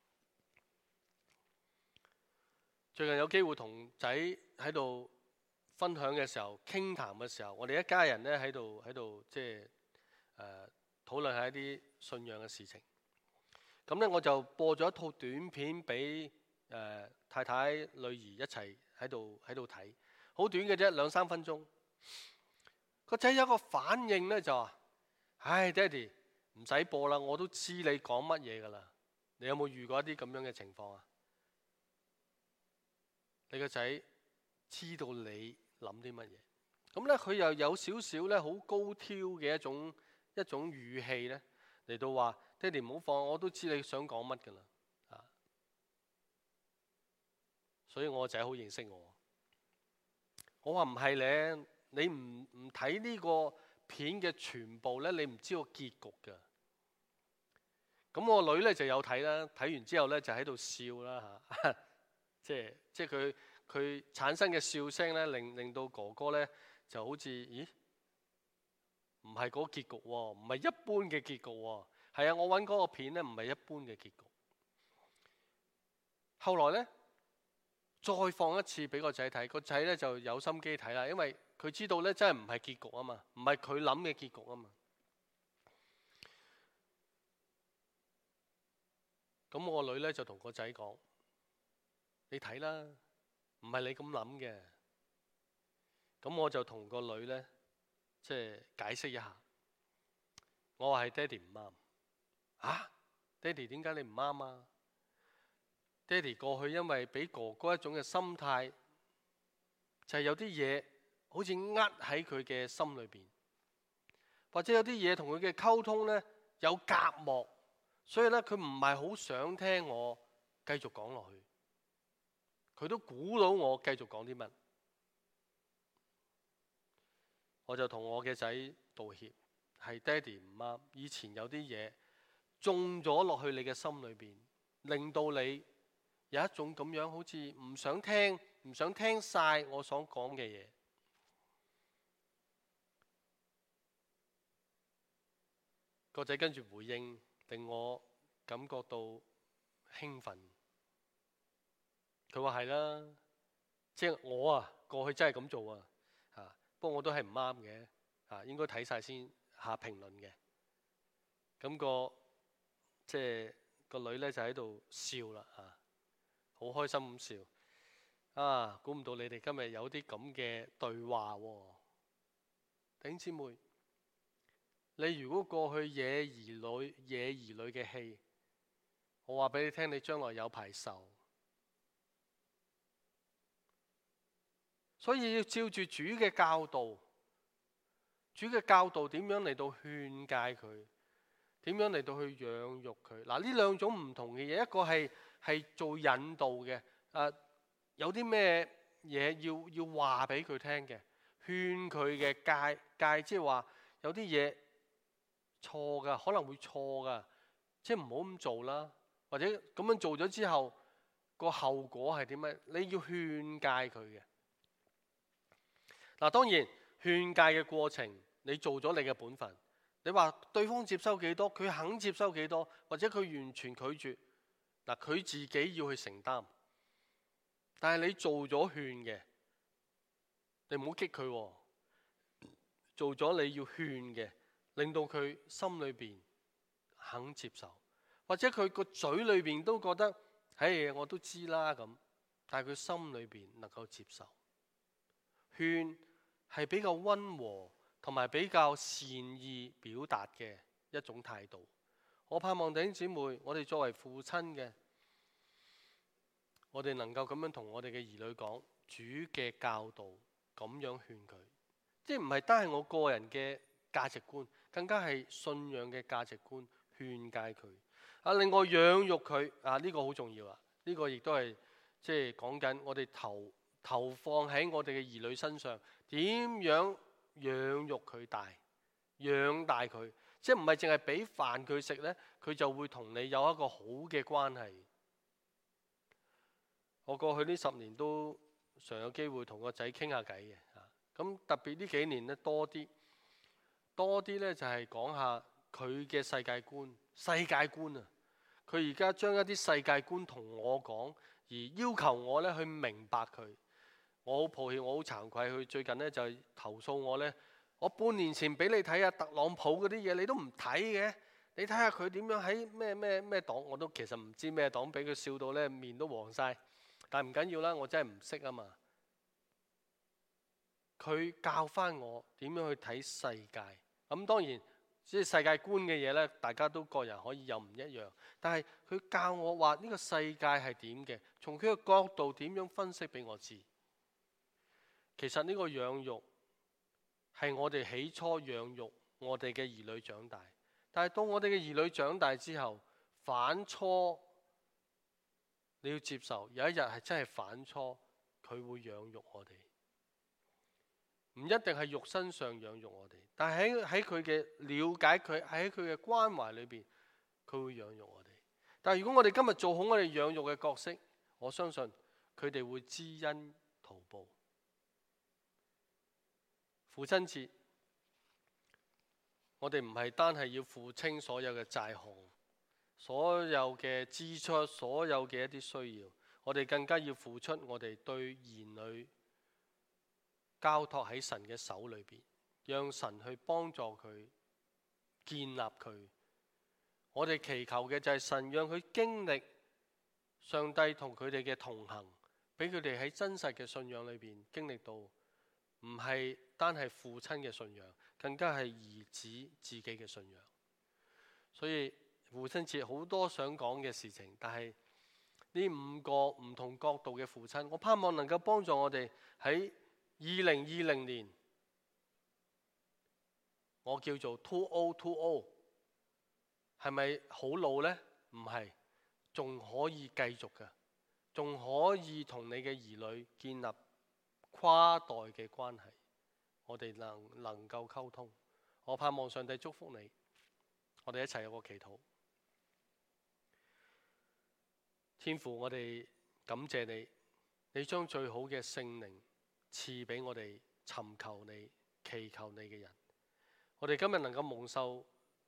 最近有機會同仔喺度分享嘅時候，傾談嘅時候，我哋一家人咧喺度喺度即係誒討論下一啲信仰嘅事情。咁咧我就播咗一套短片俾誒太太女兒一齊喺度喺度睇。 好短嘅啫，兩三分鐘。個仔有一個反應呢，就話：唉，爹哋唔使播啦，我都知你講乜嘢噶啦。你有冇遇過一啲咁樣嘅情況啊？你個仔知道你諗啲乜嘢，咁呢，佢又有少少呢好高挑嘅一種一種語氣呢嚟到話：爹哋唔好放，我都知你想講乜噶啦。啊，所以我個仔好認識我。我話唔係咧，你唔唔睇呢個片嘅全部呢，你唔知個結局噶。咁我個女呢就有睇啦，睇完之後呢就喺度笑啦嚇，即係即係佢佢產生嘅笑聲呢，令令到哥哥呢就好似咦，唔係嗰個結局喎，唔係一般嘅結局喎。係啊，我揾嗰個片呢唔係一般嘅結局。後來呢，再放一次俾個仔睇，個仔呢就有心機睇啦，因為佢知道呢真係唔係結局啊嘛，唔係佢諗嘅結局啊嘛。咁我個女呢就同個仔講：你睇啦，唔係你咁諗嘅。咁我就同個女呢，即係解釋一下。我話係爹哋唔啱。啊，爹哋點解你唔啱啊？爹哋過去因為俾哥哥一種嘅心態，就係有啲嘢好似呃喺佢嘅心裏邊，或者有啲嘢同佢嘅溝通呢有隔膜。所以咧，佢唔係好想聽我繼續講落去，佢都估到我繼續講啲乜，我就同我嘅仔道歉，係爹哋唔啱，以前有啲嘢種咗落去你嘅心裏邊，令到你有一種咁樣好似唔想聽，唔想聽晒我所講嘅嘢。個仔跟住回應，令我感覺到興奮。佢話係啦，即係我啊過去真係咁做啊，嚇！不過我都係唔啱嘅，嚇，應該睇晒先下評論嘅。咁個即係個女呢，就喺度笑啦，嚇，好開心咁笑。啊，估唔到你哋今日有啲咁嘅對話喎，弟兄姊妹。你如果過去惹兒女惹兒女嘅氣，我話俾你聽，你將來有排受。所以要照住主嘅教導，主嘅教導點樣嚟到勸誡佢，點樣嚟到去養育佢。嗱，呢兩種唔同嘅嘢，一個係係做引導嘅，誒有啲咩嘢要要話俾佢聽嘅，勸佢嘅誡誡，即係話有啲嘢錯噶，可能會錯噶，即係唔好咁做啦。或者咁樣做咗之後，個後果係點樣？你要勸誡佢嘅。嗱，當然勸誡嘅過程，你做咗你嘅本分。你話對方接收幾多，佢肯接收幾多，或者佢完全拒絕，嗱，佢自己要去承擔。但係你做咗勸嘅，你唔好激佢喎。做咗你要勸嘅，令到佢心裏邊肯接受，或者佢個嘴裏邊都覺得，唉，我都知啦咁，但係佢心裏邊能夠接受。勸係比較溫和同埋比較善意表達嘅一種態度。我盼望弟兄姊妹，我哋作為父親嘅，我哋能夠咁樣同我哋嘅兒女講主嘅教導，咁樣勸佢，即係唔係單係我個人嘅價值觀，更加係信仰嘅價值觀勸誡佢。啊，另外養育佢啊，呢個好重要啊！呢個亦都係即係講緊我哋投投放喺我哋嘅兒女身上，點樣養育佢大，養大佢，即係唔係淨係俾飯佢食呢，佢就會同你有一個好嘅關係。我過去呢十年都常有機會同個仔傾下偈嘅，咁特別呢幾年呢多啲，多啲呢就係講下佢嘅世界觀，世界觀啊！佢而家將一啲世界觀同我講，而要求我呢去明白佢。我好抱歉，我好慚愧，佢最近呢就投訴我呢，我半年前俾你睇下特朗普嗰啲嘢，你都唔睇嘅。你睇下佢點樣喺咩咩咩黨，我都其實唔知咩黨，俾佢笑到呢面都黃晒。但係唔緊要啦，我真係唔識啊嘛。 佢教翻我點樣去睇世界。咁當然，即係世界觀嘅嘢呢，大家都個人可以有唔一樣。但係佢教我話呢個世界係點嘅，從佢嘅角度點樣分析俾我知。其實呢個養育係我哋起初養育我哋嘅兒女長大，但係到我哋嘅兒女長大之後，反初你要接受，有一日係真係反初，佢會養育我哋。唔一定係肉身上養育我哋，但係喺喺佢嘅了解佢，喺佢嘅關懷裏邊，佢會養育我哋。但係如果我哋今日做好我哋養育嘅角色，我相信佢哋會知恩圖報。父親節，我哋唔係單係要付清所有嘅債項，所有嘅支出，所有嘅一啲需要，我哋更加要付出我哋對兒女交託喺神嘅手裏邊，讓神去幫助佢，建立佢。我哋祈求嘅就係神讓佢經歷上帝同佢哋嘅同行，俾佢哋喺真實嘅信仰裏邊經歷到，唔係單係父親嘅信仰，更加係兒子自己嘅信仰。所以父親節好多想講嘅事情，但係呢五個唔同角度嘅父親，我盼望能夠幫助我哋喺二零二零年，我叫做 two O two O， 係咪好老呢？唔係，仲可以繼續嘅，仲可以同你嘅兒女建立跨代嘅關係，我哋能能夠溝通。我盼望上帝祝福你，我哋一齊有個祈禱。天父，我哋感謝你，你將最好嘅聖靈賜俾我哋尋求你、祈求你嘅人。我哋今日能夠蒙受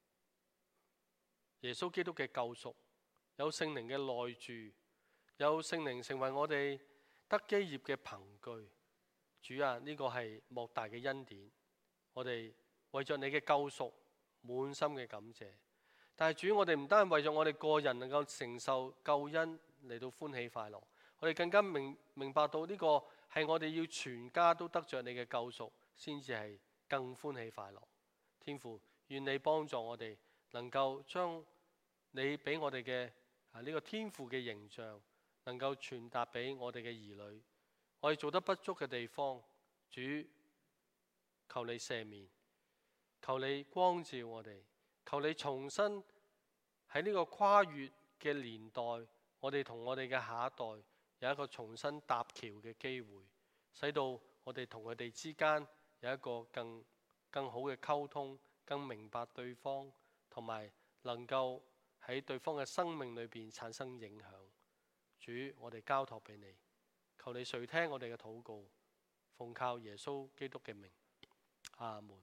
耶穌基督嘅救贖，有聖靈嘅內住，有聖靈成為我哋得基業嘅憑據。主啊，呢個係莫大嘅恩典。我哋為着你嘅救贖滿心嘅感謝。但係主，我哋唔單係為咗我哋個人能夠承受救恩嚟到歡喜快樂，我哋更加明明白到呢個係我哋要全家都得着你嘅救贖，先至係更歡喜快樂。天父，願你幫助我哋能夠將你俾我哋嘅啊呢個天父嘅形象，能夠傳達俾我哋嘅兒女。我哋做得不足嘅地方，主求你赦免，求你光照我哋，求你重新喺呢個跨越嘅年代，我哋同我哋嘅下一代有一個重新搭橋嘅機會，使到我哋同佢哋之間有一個更更好嘅溝通，更明白對方，同埋能夠喺對方嘅生命裏邊產生影響。主，我哋交託俾你，求你垂聽我哋嘅禱告，奉靠耶穌基督嘅名，阿門。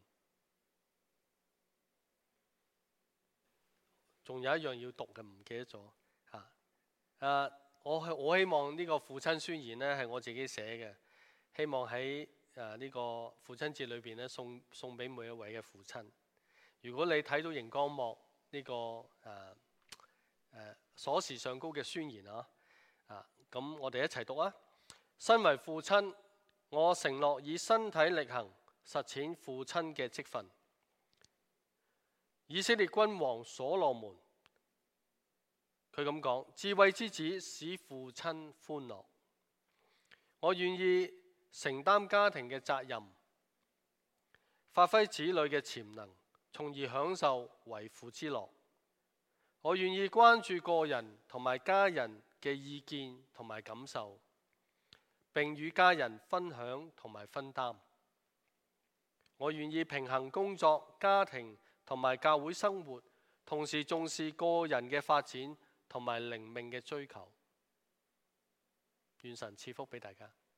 仲有一樣要讀嘅，唔記得咗嚇。誒，我係我希望呢個父親宣言呢係我自己寫嘅，希望喺誒呢個父親節裏邊咧送送俾每一位嘅父親。如果你睇到熒光幕呢、這個誒誒鎖匙上高嘅宣言啊，啊咁我哋一齊讀啊！身為父親，我承諾以身體力行實踐父親嘅職分。以色列君王所羅門，佢咁講：智慧之子使父親歡樂。我願意承擔家庭嘅責任，發揮子女嘅潛能，從而享受為父之樂。我願意關注個人同埋家人嘅意見同埋感受，並與家人分享同埋分擔。我願意平衡工作、家庭同埋教會生活，同時重視個人嘅發展同埋靈命嘅追求。願神賜福俾大家。